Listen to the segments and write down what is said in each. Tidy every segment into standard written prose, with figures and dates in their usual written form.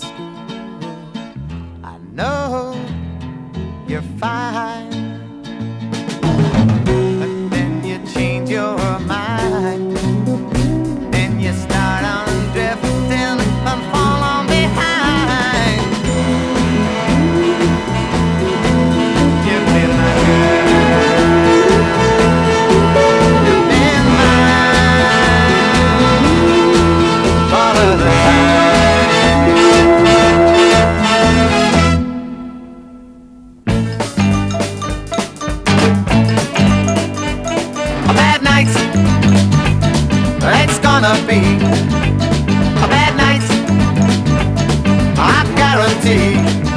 school. I know you're fine, but then you change your mind, and you start on drifting and fall on behind. You've been my girl, you've been mine all of the time. A bad night, it's gonna be a bad night, I guarantee.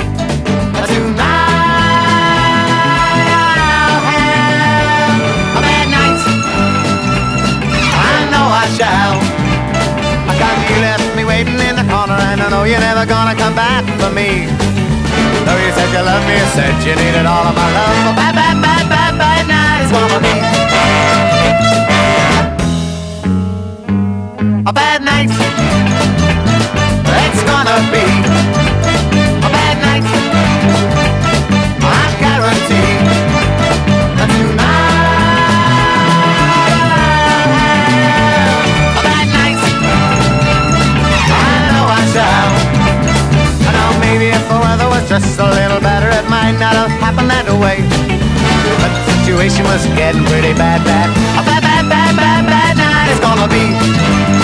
Tonight I'll have a bad night, I know I shall. Cause you left me waiting in the corner, and I know you're never gonna come back for me. Though you said you loved me, you said you needed all of my love. A bad, bad, bad, bad, bad night is gonna be a bad night, it's gonna be a bad night, I guarantee. Tonight a bad night, I know I shall. I know maybe if the weather was just a little better, it might not have happened that way. But the situation was getting pretty bad, bad. A bad, bad, bad, bad, bad night it's gonna be.